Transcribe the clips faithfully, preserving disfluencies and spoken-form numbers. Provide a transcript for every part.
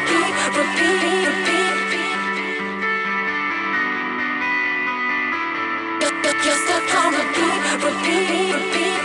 repeat, repeat, repeat. You're, you're, you're stuck on repeat, repeat, repeat.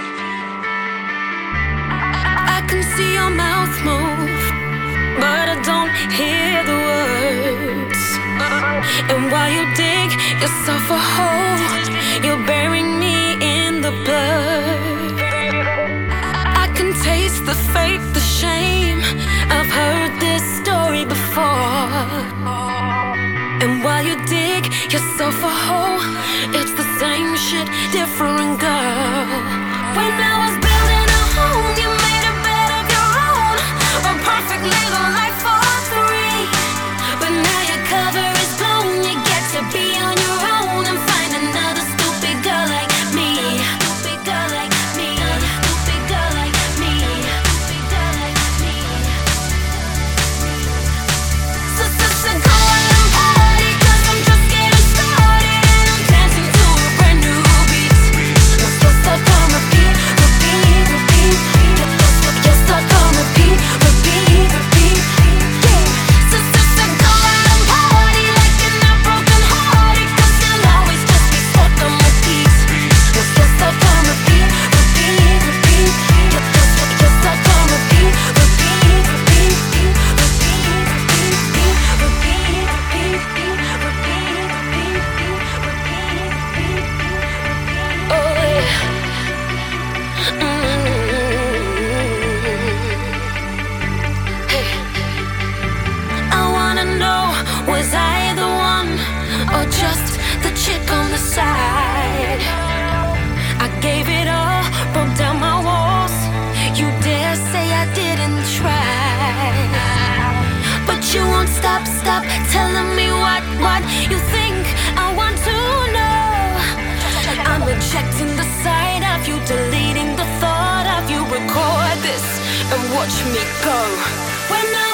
I can see your mouth move, but I don't hear the words. And while you dig yourself a hole, you're burying me in the blood. I can taste the fate, the shame. I've heard this story before. And while you dig yourself a hole, it's the same shit, different girl. When I was building a home, you made a bed of your own, a perfect little life for three. But now your cover is blown, you get to be on your own and find another stupid girl like me. Stupid girl like me. Stupid girl like me. Stupid girl like me. So, so, so go out and party, 'cause I'm just getting started and I'm dancing to a brand new beat. You're still stuck on repeat, repeat, repeat. You're, you're, you're stuck on repeat, repeat, repeat. Yeah. So, so, so go out and party like you're not broken hearted, 'cause you'll always just be stuck on repeat. You're still stuck on repeat, repeat, repeat. You're, you're, you're stuck on repeat, repeat, repeat, repeat, repeat, repeat, repeat, repeat, repeat, repeat. Oh yeah. Mm. Hey. I wanna know, was I the one or just the chick on the side? I gave it all, broke down my walls. You dare say I didn't try? But you won't stop, stop telling me what, what you think I want to know. I'm rejecting the sight of you, deleting the thought of you. Record this and watch me go. When I